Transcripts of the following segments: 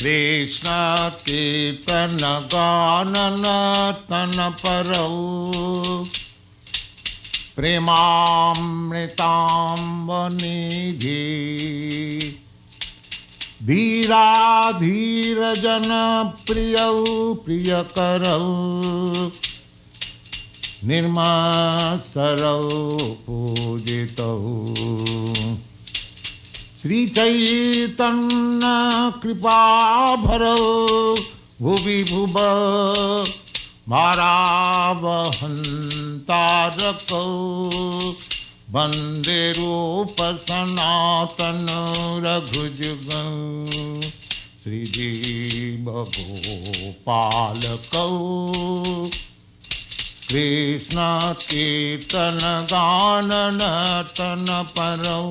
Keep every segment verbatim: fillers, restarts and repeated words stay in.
कृष्ण कीर्तन गान नर्तन परौ प्रेमामृताम्बनिधि धीरा धीर जन प्रियौ प्रियकरौ निर्मत्सरौ पूजितौ श्री चैतन्य कृपाभरौ भुवि भुव भारावहन्तारकौ वन्दे रूप सनातन रघुजुगौ श्रीजीव गोपालकौ कृष्ण कीर्तन गान नर्तन परौ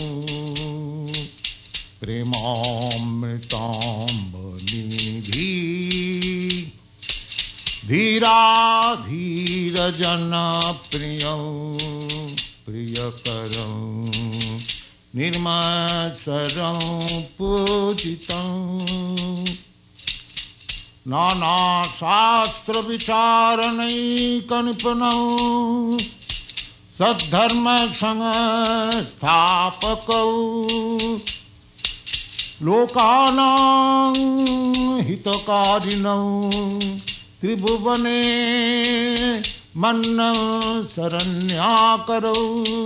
प्रेमामृताम्बनिधि धीरा धीर जन प्रियौ प्रियकरौ निर्मत्सरौ पूजितौ नाना शास्त्र विचारणैक निपुणौ सद्धर्म संस्थापकौ लोकानां हितकारिणौ त्रिभुवने मन्नं शरण्याकरौ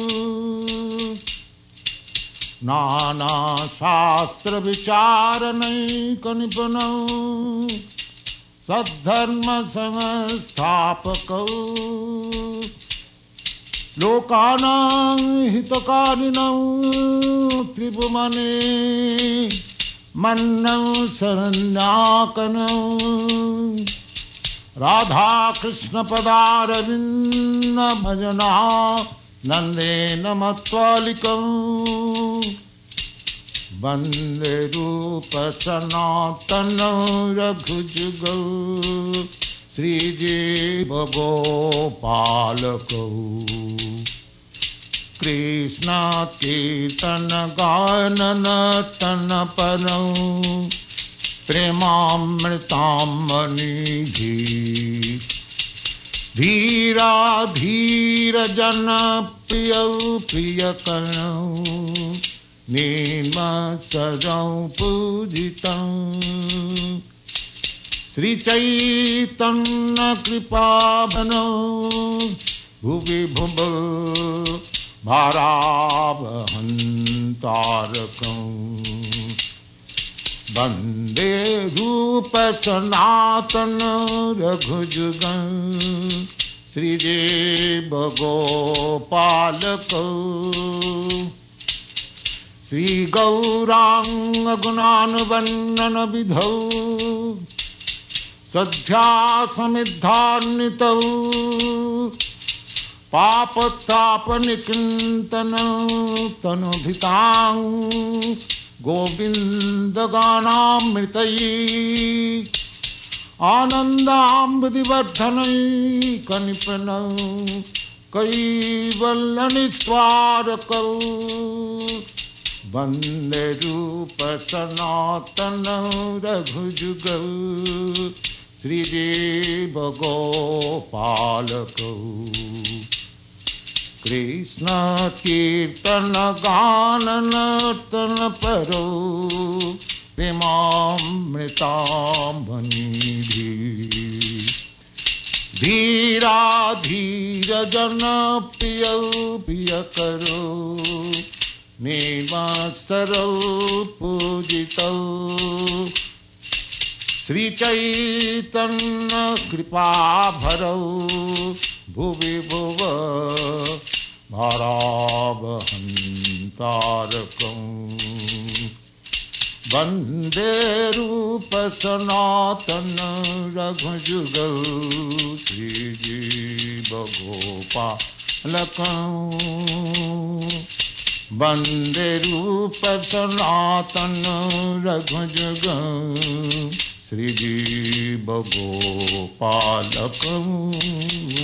नाना शास्त्र विचारणैक निपुणौ सद्धर्म संस्थापकौ लोकानां हितकारिणौ त्रिभुवने मन्नं शरण्याकरौ राधा कृष्ण पदारविन्द भजना नंदेन मत्वालिकं वन्दे रूप सनातन रघुजुगौ श्रीजीव गोपालकौ कृष्ण कीर्तन गान नर्तन परौ प्रेमामृताम्बनिधि धीरा धीर जन प्रियौ प्रियकरौ निर्मत्सरौ पूजितौ श्री चैतन्य कृपाभनौ भुवि भुव भारावहन्तारकौ वन्दे रूप सनातन रघुजुगौ श्रीजीव गोपालकौ श्री गौरांग गुणानुवर्णन विधौ सद्ध्या समिद्धान्वितौ पापतापनिकृन्तनौ तनुभृतां गोविन्दगानामृतैः आनन्दाम्बुधिवर्धनैकनिपुणौ कैवल्यनिस्वारकौ वन्दे रूप सनातन रघुजुगौ श्रीजीव गोपालकौ कृष्ण कीर्तन गान नर्तन परौ प्रेमामृताम्बनिधि धीरा धीर जन प्रियौ प्रियकरौ निर्मत्सरौ पूजितौ श्री चैतन्य कृपाभरौ भुवि भुव भारावहन्तारकौ वन्दे रूप सनातन रघुजुगौ श्रीजीव गोपालकौ वन्दे रूप सनातन रघुजुगौ श्रीजीव गोपालकौ।